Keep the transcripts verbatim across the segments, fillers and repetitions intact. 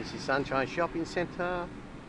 This is Sunshine Shopping Centre.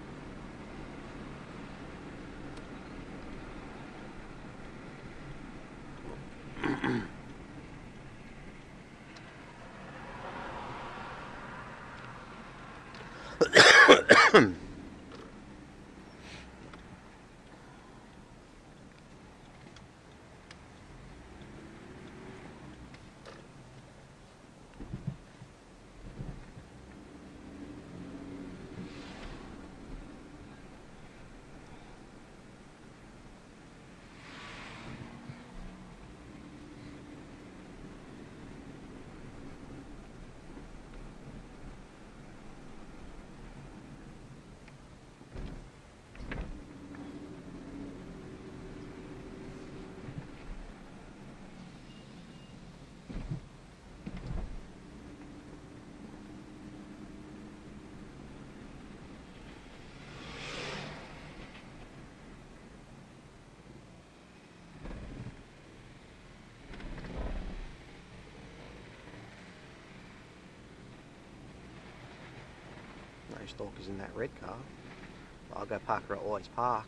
No stalkers in that red car. I'll go park her at Always Park.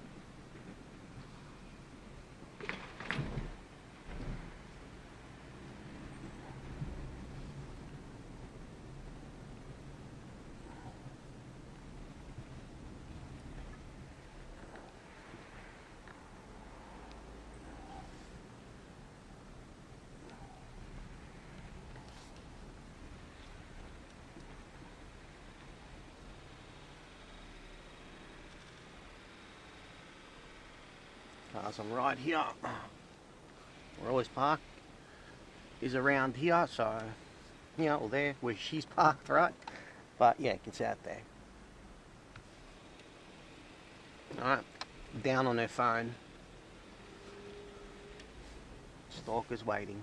Cars on right here. Where Always Park is around here, so you know, well there where she's parked, right? But yeah, it's out there. Alright, down on her phone. Stalker's waiting.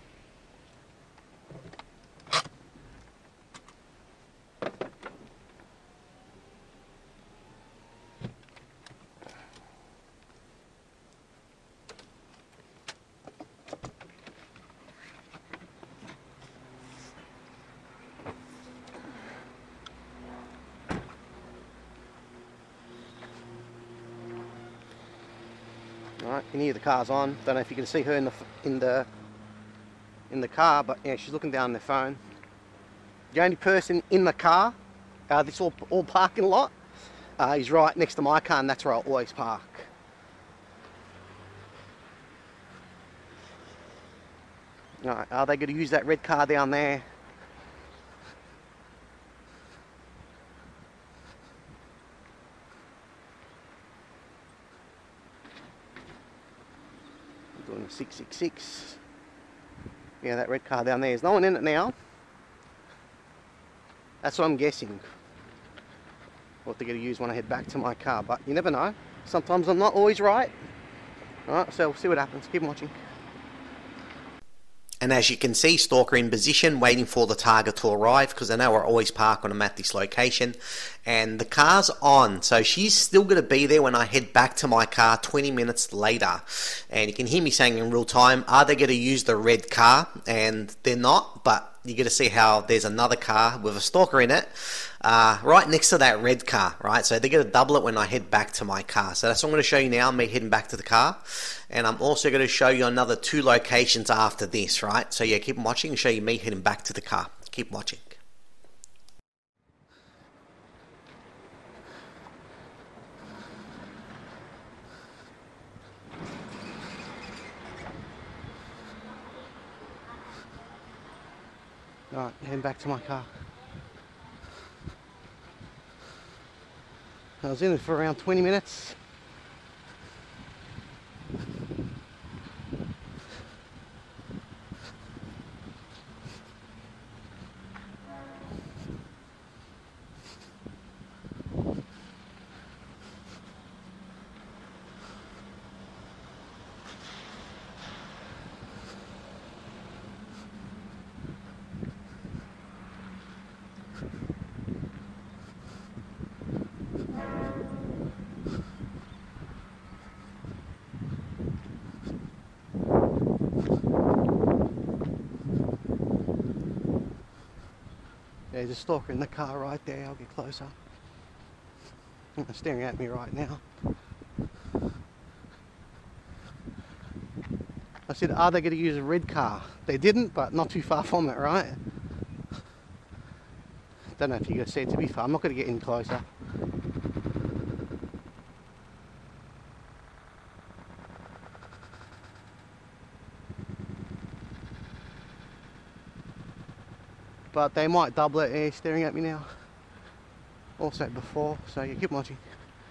Right, you can hear the car's on. Don't know if you can see her in the in the in the car, but yeah, she's looking down on the phone. The only person in the car, uh, this all all parking lot, uh, is right next to my car, and that's where I always park. Right, are they going to use that red car down there? Doing a six six six. Yeah, that red car down there. There's no one in it now. That's what I'm guessing. What they're going to use when I head back to my car. But you never know. Sometimes I'm not always right. Alright, so we'll see what happens. Keep watching. And as you can see, stalker in position, waiting for the target to arrive, because I know I always park when I'm at this location. And the car's on, so she's still going to be there when I head back to my car twenty minutes later. And you can hear me saying in real time, are they going to use the red car? And they're not, but you get to see how there's another car with a stalker in it, uh, right next to that red car, right? So they're going to double it when I head back to my car. So that's what I'm going to show you now, me heading back to the car. And I'm also going to show you another two locations after this, right? So yeah, keep watching and show you me heading back to the car. Keep watching. Alright, heading back to my car. I was in it for around twenty minutes. There's a stalker in the car right there. I'll get closer. They're staring at me right now. I said, are they going to use a red car? They didn't, but not too far from it, right? Don't know if you can see it to be far. I'm not going to get any closer. But they might double it here, staring at me now. Also before, so you keep watching.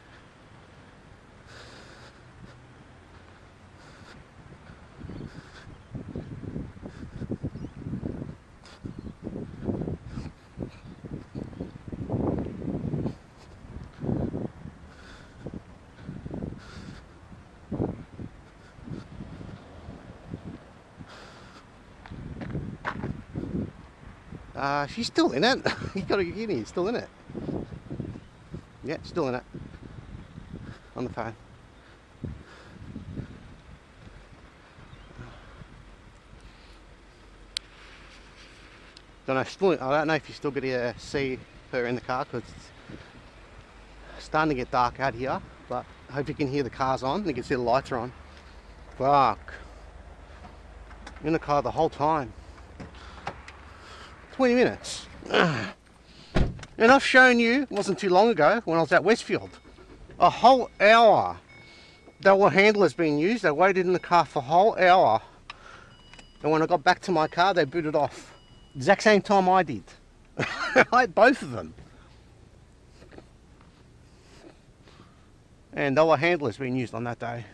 Uh, she's still in it. You gotta get in here, still in it. Yeah, still in it. On the phone. Don't know, still, I don't know if you're still gonna uh, see her in the car because it's starting to get dark out here. But I hope you can hear the cars on and you can see the lights are on. Fuck. In the car the whole time. twenty minutes. And I've shown you, it wasn't too long ago, when I was at Westfield, a whole hour. There were handlers being used. They waited in the car for a whole hour. And when I got back to my car, they booted off. Exact same time I did. I had both of them. And there were handlers being used on that day.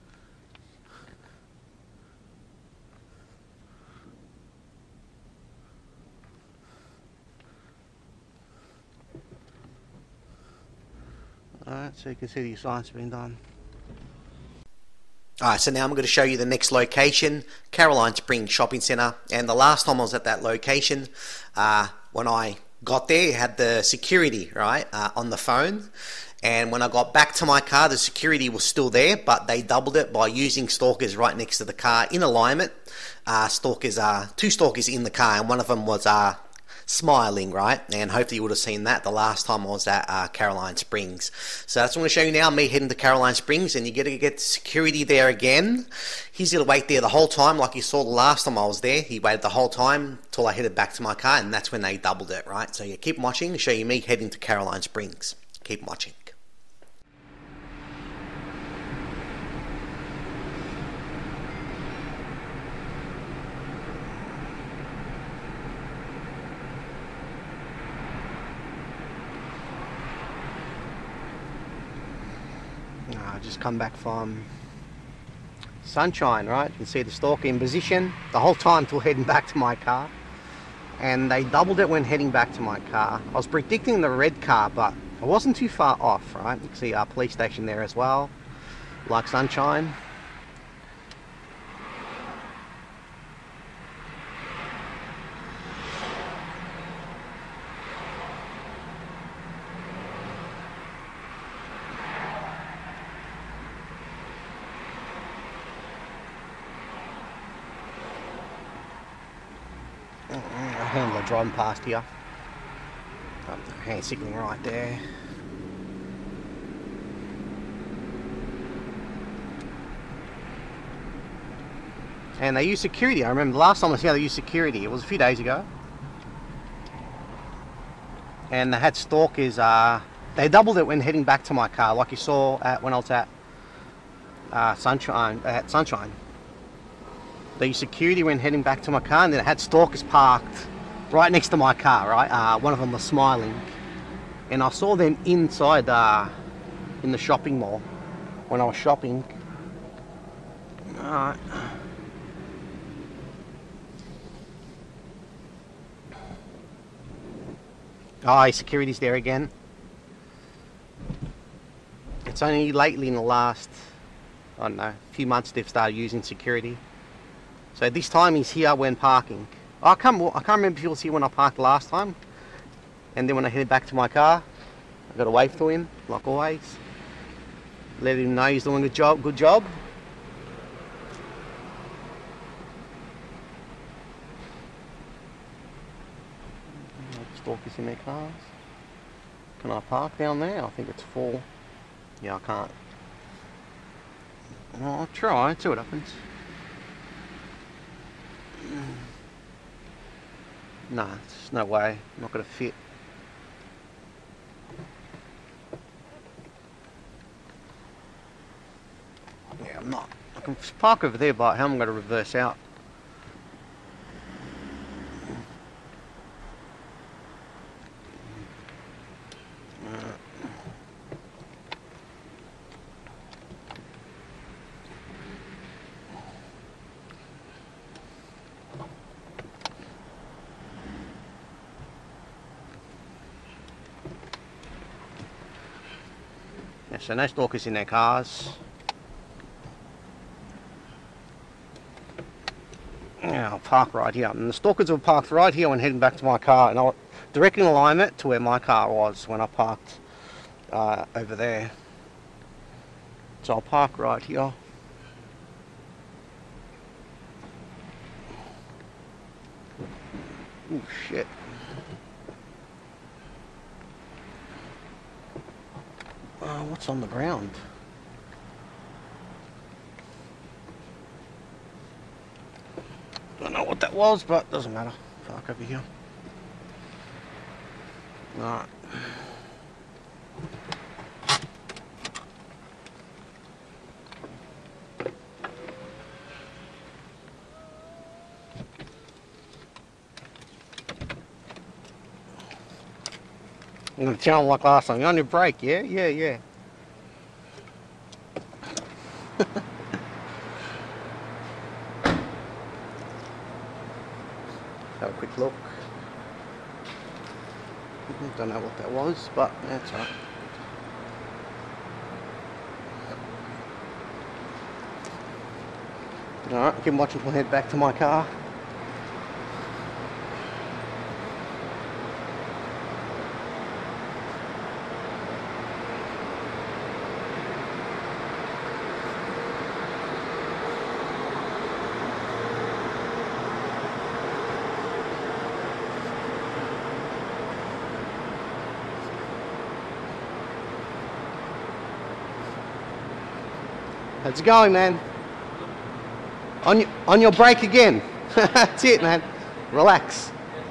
Alright, so you can see the science being done. Alright, so now I'm going to show you the next location, Caroline Springs Shopping Centre. And the last time I was at that location, uh, when I got there, it had the security, right, uh, on the phone. And when I got back to my car, the security was still there, but they doubled it by using stalkers right next to the car in alignment. Uh, stalkers are, two stalkers in the car, and one of them was uh, smiling, right? And hopefully you would have seen that the last time I was at uh, Caroline Springs. So that's what I'm going to show you now, me heading to Caroline Springs, and you get to get security there again. He's going to wait there the whole time, like you saw the last time I was there. He waited the whole time till I headed back to my car, and that's when they doubled it, right? So you keep watching to show you me heading to Caroline Springs. Keep watching. I just come back from Sunshine, right? You can see the stalker in position the whole time till heading back to my car. And they doubled it when heading back to my car. I was predicting the red car, but I wasn't too far off, right? You can see our police station there as well, like Sunshine. Handler driving past here. Oh, hand signalling right there. And they use security. I remember the last time I was here they used security. It was a few days ago. And they had stalkers. Uh, they doubled it when heading back to my car, like you saw at, when I was at uh, Sunshine. At Sunshine. They used security when heading back to my car, and then it had stalkers parked right next to my car, right? Uh, one of them was smiling. And I saw them inside uh, in the shopping mall when I was shopping. Alright. Oh, security's there again. It's only lately in the last, I don't know, few months they've started using security. So this time he's here when parking. I can't, I can't remember if he was here when I parked last time. And then when I headed back to my car, I got to wave to him, like always. Let him know he's doing a job, good job. Just stalkers in their cars. Can I park down there? I think it's full. Yeah, I can't. Well, I'll try, see what happens. Nah, there's no way. I'm not going to fit. Yeah, I'm not. I can park over there, but how am I going to reverse out? Yeah, so no stalkers in their cars. Yeah, I'll park right here. And the stalkers were parked right here when heading back to my car, and I directly in alignment to where my car was when I parked uh, over there. So I'll park right here. Oh shit. Uh, what's on the ground? Don't know what that was, but doesn't matter. Park over here. Alright. I'm gonna tell him like last time, you're on your break, yeah? Yeah, yeah. Have a quick look. Don't know what that was, but that's alright. Alright, keep watching, we'll head back to my car. How's it going, man? On your, on your break again. That's it, man. Relax.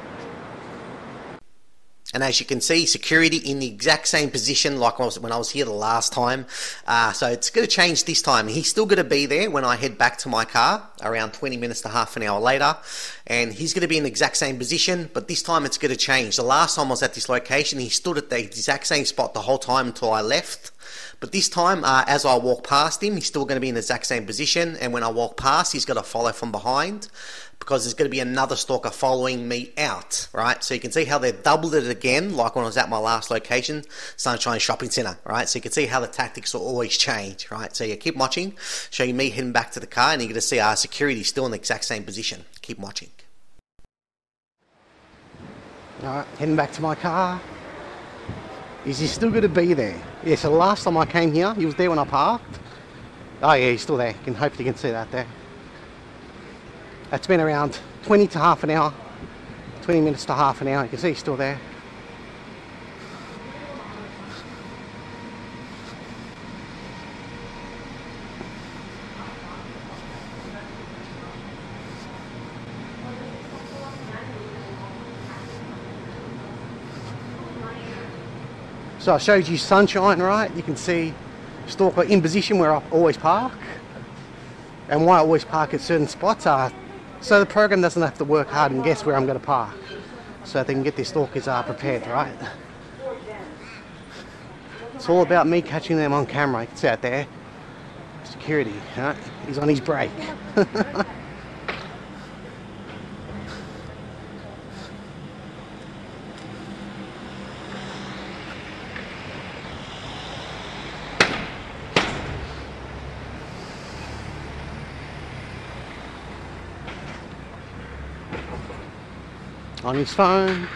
And as you can see, security in the exact same position like I was, when I was here the last time. Uh, so it's going to change this time. He's still going to be there when I head back to my car around twenty minutes to half an hour later. And he's going to be in the exact same position, but this time it's going to change. The last time I was at this location, he stood at the exact same spot the whole time until I left. But this time, uh, as I walk past him, he's still going to be in the exact same position. And when I walk past, he's going to follow from behind, because there's going to be another stalker following me out, right? So you can see how they've doubled it again, like when I was at my last location, Sunshine Shopping Centre, right? So you can see how the tactics will always change, right? So you keep watching, show you me heading back to the car, and you're going to see our security still in the exact same position. Keep watching. Alright, heading back to my car. Is he still going to be there? Yeah, so the last time I came here, he was there when I parked. Oh yeah, he's still there. You can hopefully you can see that there. It's been around twenty to half an hour, twenty minutes to half an hour. You can see he's still there. So I showed you Sunshine, right? You can see stalker in position where I always park. And why I always park at certain spots are so the program doesn't have to work hard and guess where I'm going to park. So they can get their stalkers uh, prepared, right? It's all about me catching them on camera. You can see out there. Security, right? He's on his break. On his phone.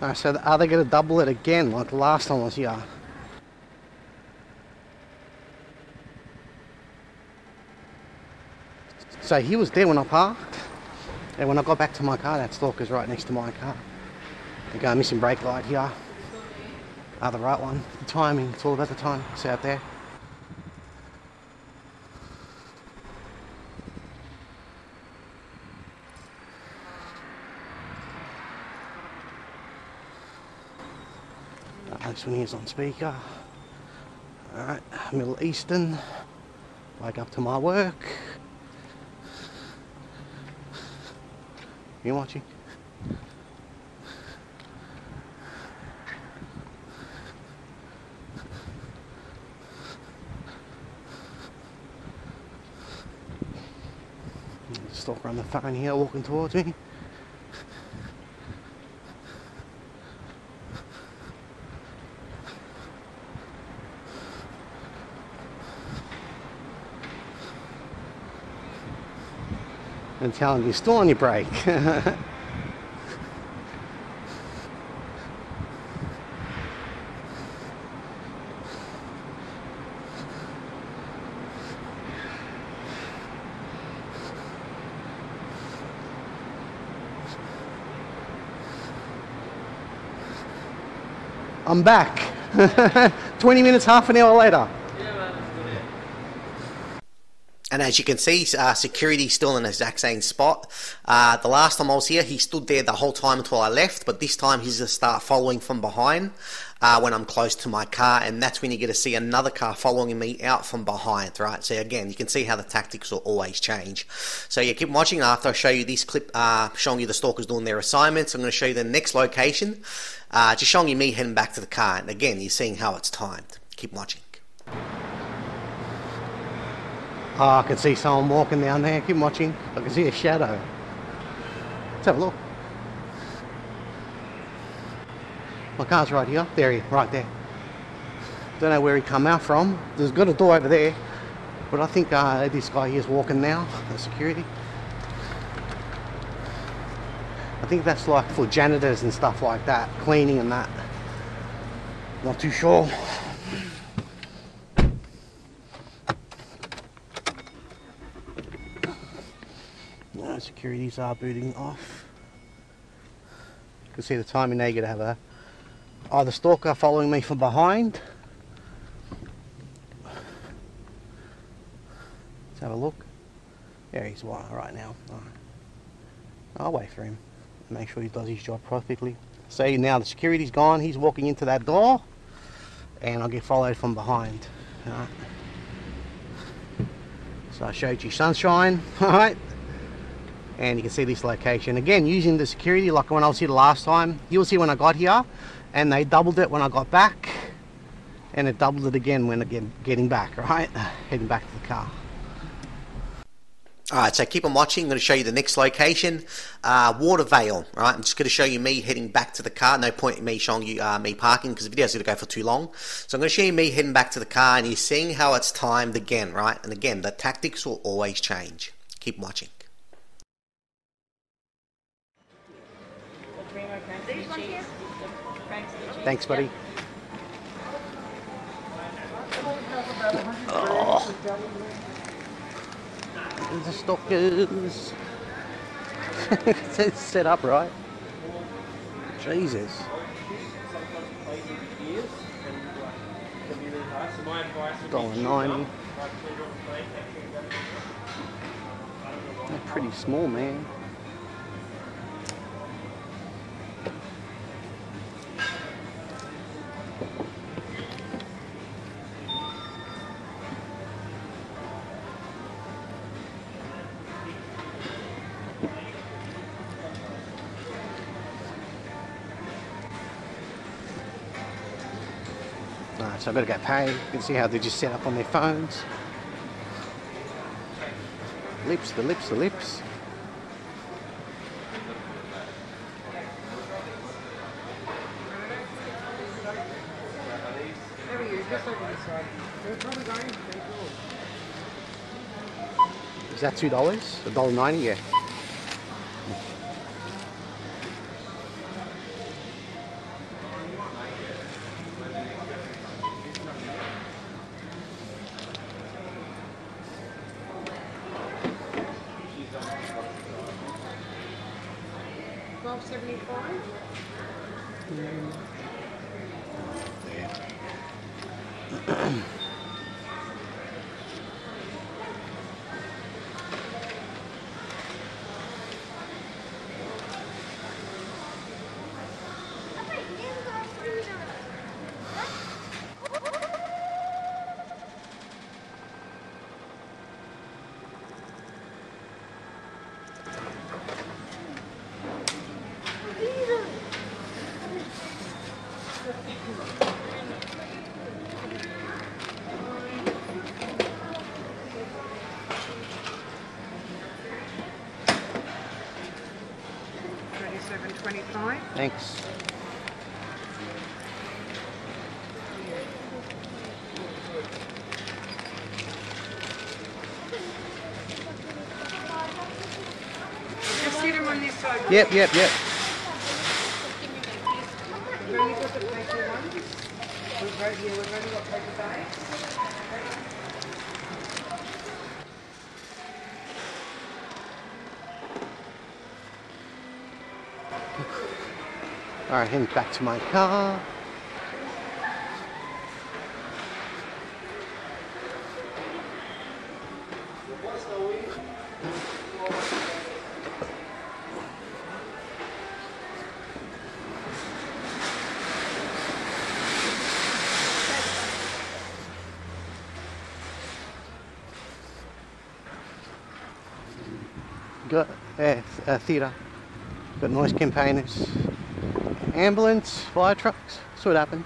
Alright, so are they going to double it again like the last time I was here? So he was there when I parked, and when I got back to my car, that stalker's right next to my car. I go missing brake light here. Ah, the right one. The timing, it's all about the time. It's out there. Uh, this one here's on speaker. Alright, Middle Eastern. Wake up to my work. You watching? Stalker on the phone here walking towards me. And telling you, you're still on your break. I'm back. twenty minutes, half an hour later. And as you can see, uh, security's still in the exact same spot. Uh, the last time I was here, he stood there the whole time until I left, but this time he's going to start following from behind uh, when I'm close to my car, and that's when you get to see another car following me out from behind, right? So again, you can see how the tactics will always change. So yeah, keep watching. After I show you this clip uh, showing you the stalkers doing their assignments, I'm going to show you the next location, uh, just showing you me heading back to the car, and again, you're seeing how it's timed. Keep watching. Oh, I can see someone walking down there. Keep watching. I can see a shadow. Let's have a look. My car's right here. There he is, right there. Don't know where he come out from. There's got a door over there. But I think uh, this guy here is walking now, the security. I think that's like for janitors and stuff like that. Cleaning and that. Not too sure. No, securities are booting off. You can see the timing now. You're going to have a either stalker following me from behind. Let's have a look. There he's right now. Right. I'll wait for him. Make sure he does his job perfectly. See, now the security's gone. He's walking into that door. And I'll get followed from behind. Right. So I showed you sunshine. Alright. And you can see this location. Again, using the security like when I was here the last time. You will see when I got here. And they doubled it when I got back. And it doubled it again when again getting back, right? Heading back to the car. Alright, so keep on watching. I'm going to show you the next location. Uh, Watervale, right? I'm just going to show you me heading back to the car. No point in me showing you uh, me parking because the video's going to go for too long. So I'm going to show you me heading back to the car and you're seeing how it's timed again, right? And again, the tactics will always change. Keep watching. Thanks, buddy. Oh. The stalkers. It's set up right. Jesus. one dollar ninety. They're pretty small, man. Alright, so I've got to get paid. You can see how they're just set up on their phones. Lips, the lips, the lips. Is that two dollars? A dollar ninety, yeah. twenty-seven twenty-five. Thanks. Just sit them on this side. Yep, yep, yep. We've only got the paper ones. We've got, yeah, we've only got paper bags. Alright, heading back to my car. Got uh, a theatre, got noise campaigners, ambulance, fire trucks. That's what happens.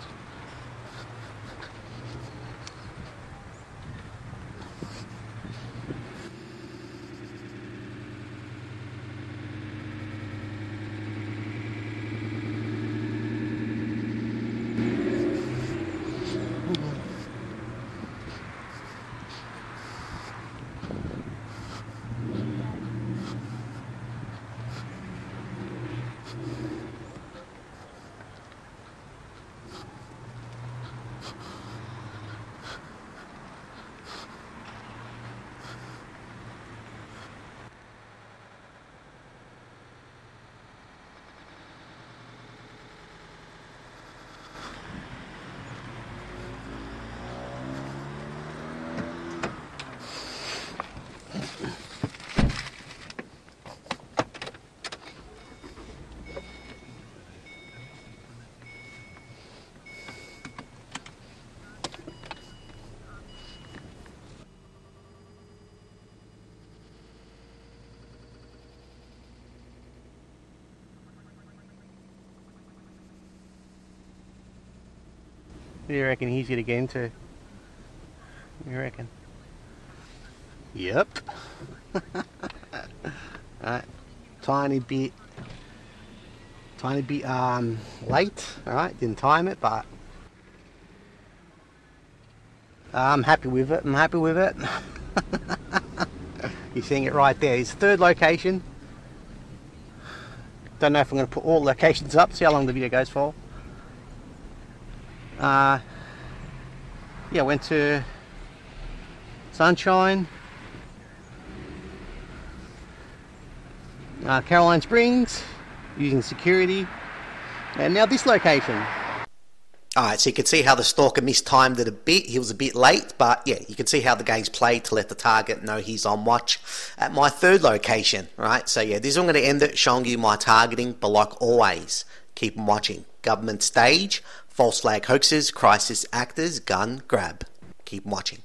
What do you reckon he's gonna get into? What do you reckon? Yep. Alright. Tiny bit tiny bit um late, alright, didn't time it, but I'm happy with it, I'm happy with it. You're seeing it right there. His third location. Don't know if I'm gonna put all locations up, see how long the video goes for. Uh, yeah, went to Sunshine, uh, Caroline Springs, using security, and now this location. Alright, so you can see how the stalker mistimed it a bit. He was a bit late, but yeah, you can see how the game's played to let the target know he's on watch at my third location, right? So yeah, this is I'm going to end it, showing you my targeting, but like always, keep them watching. Government stage, false flag hoaxes, crisis actors, gun grab. Keep watching.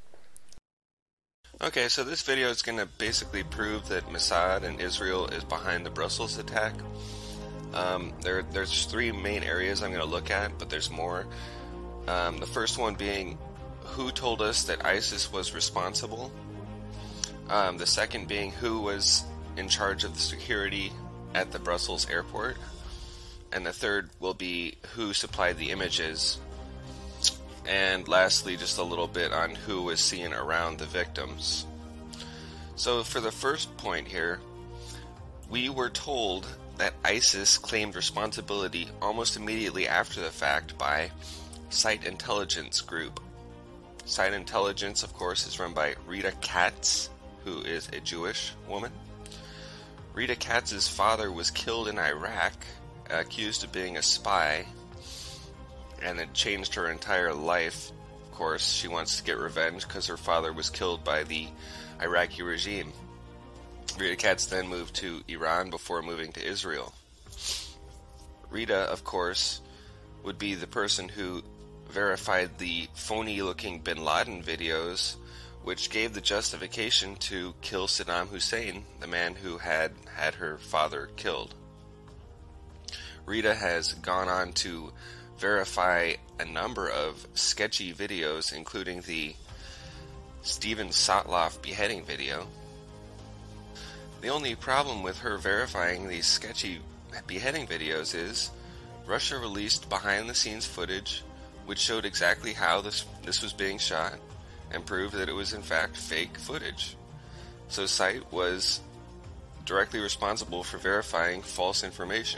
Okay, so this video is going to basically prove that Mossad and Israel is behind the Brussels attack. Um, there, there's three main areas I'm going to look at, but there's more. Um, the first one being who told us that ISIS was responsible. Um, the second being who was in charge of the security at the Brussels airport. And the third will be who supplied the images. And lastly, just a little bit on who was seen around the victims. So for the first point here, we were told that ISIS claimed responsibility almost immediately after the fact by Site Intelligence Group. Site Intelligence, of course, is run by Rita Katz, who is a Jewish woman. Rita Katz's father was killed in Iraq accused of being a spy, and it changed her entire life. Of course, she wants to get revenge because her father was killed by the Iraqi regime. Rita Katz then moved to Iran before moving to Israel. Rita, of course, would be the person who verified the phony-looking bin Laden videos, which gave the justification to kill Saddam Hussein, the man who had had her father killed. Rita has gone on to verify a number of sketchy videos, including the Steven Sotloff beheading video. The only problem with her verifying these sketchy beheading videos is Russia released behind-the-scenes footage which showed exactly how this, this was being shot, and proved that it was in fact fake footage. So SITE was directly responsible for verifying false information.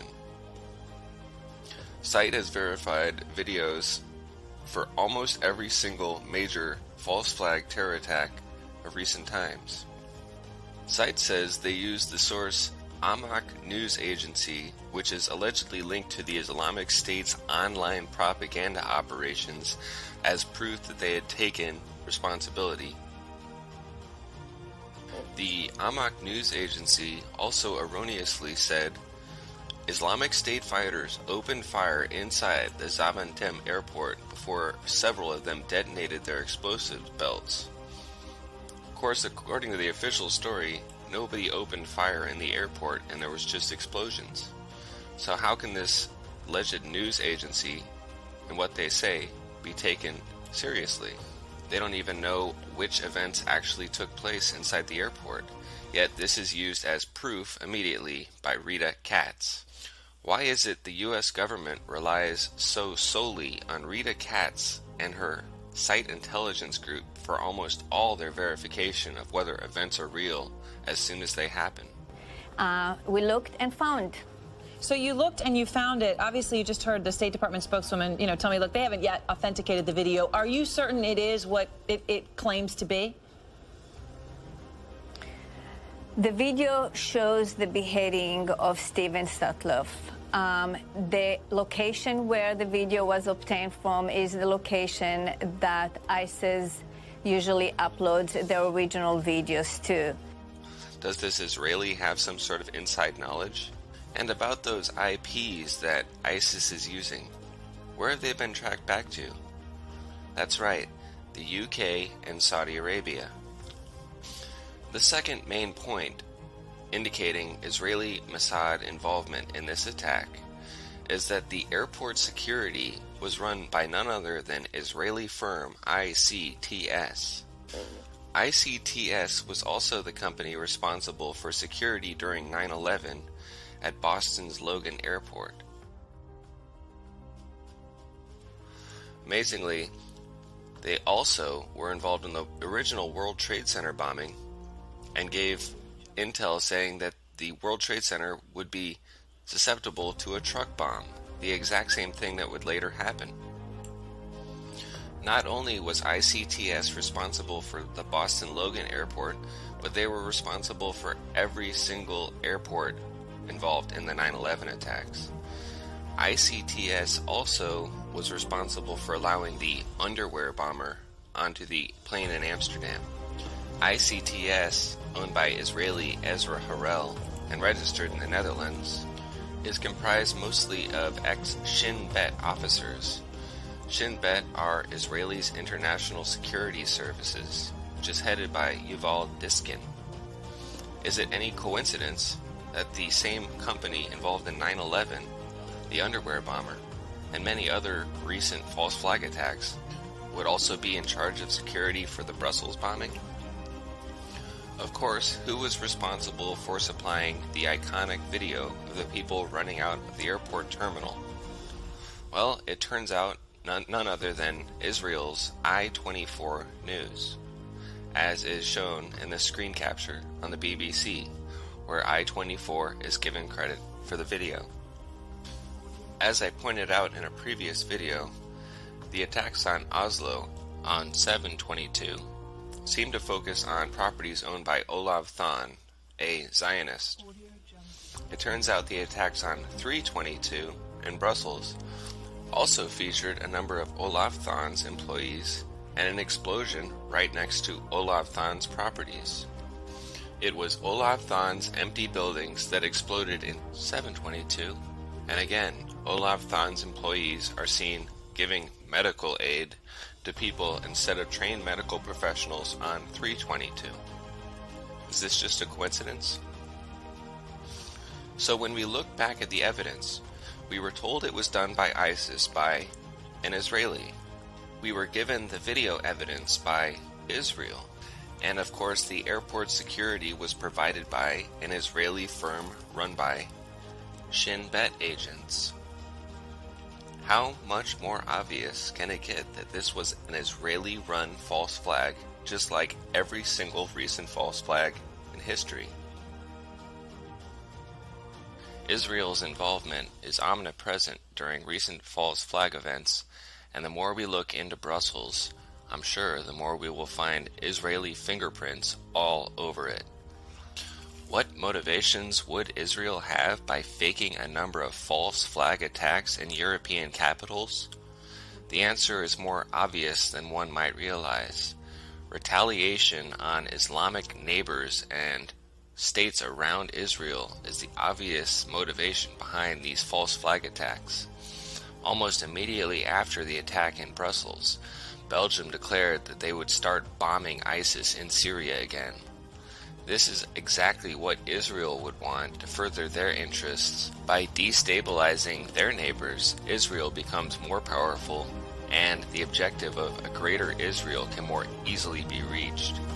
SITE has verified videos for almost every single major false flag terror attack of recent times. SITE says they used the source Amaq News Agency, which is allegedly linked to the Islamic State's online propaganda operations, as proof that they had taken responsibility. The Amaq News Agency also erroneously said Islamic State fighters opened fire inside the Zaventem airport before several of them detonated their explosive belts. Of course, according to the official story, nobody opened fire in the airport and there was just explosions. So how can this alleged news agency and what they say be taken seriously? They don't even know which events actually took place inside the airport, yet this is used as proof immediately by Rita Katz. Why is it the U S government relies so solely on Rita Katz and her SITE intelligence group for almost all their verification of whether events are real as soon as they happen? Uh, we looked and found. So you looked and you found it. Obviously, you just heard the State Department spokeswoman, you know, tell me, look, they haven't yet authenticated the video. Are you certain it is what it, it claims to be? The video shows the beheading of Steven Sotloff. Um, the location where the video was obtained from is the location that ISIS usually uploads their original videos to. Does this Israeli have some sort of inside knowledge? And about those I Ps that ISIS is using, where have they been tracked back to? That's right, the U K and Saudi Arabia. The second main point indicating Israeli Mossad involvement in this attack is that the airport security was run by none other than Israeli firm I C T S. I C T S was also the company responsible for security during nine eleven at Boston's Logan Airport. Amazingly, they also were involved in the original World Trade Center bombing and gave intel saying that the World Trade Center would be susceptible to a truck bomb, the exact same thing that would later happen. Not only was I C T S responsible for the Boston Logan Airport, but they were responsible for every single airport involved in the nine eleven attacks. I C T S also was responsible for allowing the underwear bomber onto the plane in Amsterdam. I C T S, owned by Israeli Ezra Harel and registered in the Netherlands, is comprised mostly of ex-Shin Bet officers. Shin Bet are Israel's international security services, which is headed by Yuval Diskin. Is it any coincidence that the same company involved in nine eleven, the underwear bomber, and many other recent false flag attacks would also be in charge of security for the Brussels bombing? Of course, who was responsible for supplying the iconic video of the people running out of the airport terminal? Well, it turns out none, none other than Israel's I twenty-four News, as is shown in the screen capture on the B B C, where I twenty-four is given credit for the video. As I pointed out in a previous video, the attacks on Oslo on seven twenty-two seem to focus on properties owned by Olav Thon, a Zionist. It turns out the attacks on three twenty-two in Brussels also featured a number of Olaf Thahn's employees and an explosion right next to Olaf Thahn's properties. It was Olaf Thahn's empty buildings that exploded in seven twenty-two, and again, Olaf Thahn's employees are seen giving medical aid to people instead of trained medical professionals on three twenty-two. Is this just a coincidence? So when we look back at the evidence, we were told it was done by ISIS by an Israeli. We were given the video evidence by Israel. And of course the airport security was provided by an Israeli firm run by Shin Bet agents. How much more obvious can it get that this was an Israeli-run false flag, just like every single recent false flag in history? Israel's involvement is omnipresent during recent false flag events, and the more we look into Brussels, I'm sure the more we will find Israeli fingerprints all over it. What motivations would Israel have by faking a number of false flag attacks in European capitals? The answer is more obvious than one might realize. Retaliation on Islamic neighbors and states around Israel is the obvious motivation behind these false flag attacks. Almost immediately after the attack in Brussels, Belgium declared that they would start bombing ISIS in Syria again. This is exactly what Israel would want to further their interests. By destabilizing their neighbors, Israel becomes more powerful, and the objective of a greater Israel can more easily be reached.